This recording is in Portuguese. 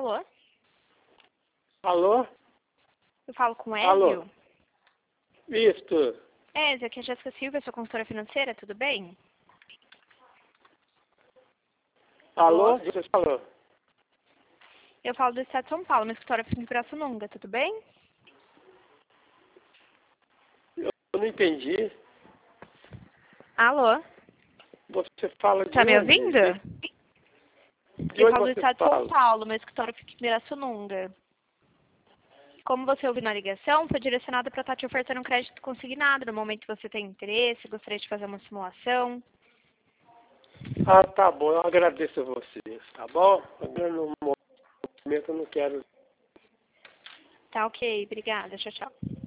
Alô? Alô? Eu falo com o Alô? Hélio? Isto. Esse aqui é a Jéssica Silva, sua consultora financeira, tudo bem? Alô? Você falou? Eu falo do Estado de São Paulo, meu escritório fica em Pirassununga, tudo bem? Eu não entendi. Alô? Você fala de Tá me onde? ouvindo? De Eu onde falo do você Estado de São fala? Paulo, meu escritório fica em Pirassununga. Como você ouviu na ligação, foi direcionado para estar te ofertando um crédito consignado. No momento que você tem interesse, gostaria de fazer uma simulação. Ah, tá bom. Eu agradeço a vocês, tá bom? No momento eu não quero. Tá ok, obrigada. Tchau, tchau.